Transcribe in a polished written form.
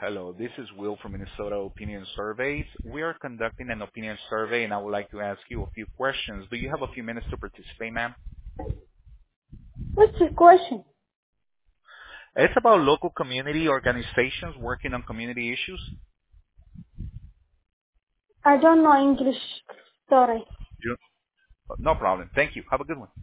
Hello, this is Will from Minnesota Opinion Surveys. We are conducting an opinion survey, and I would like to ask you a few questions. Do you have a few minutes to participate, ma'am? What's your question? It's about local community organizations working on community issues. I don't know English. Sorry. No problem. Thank you. Have a good one.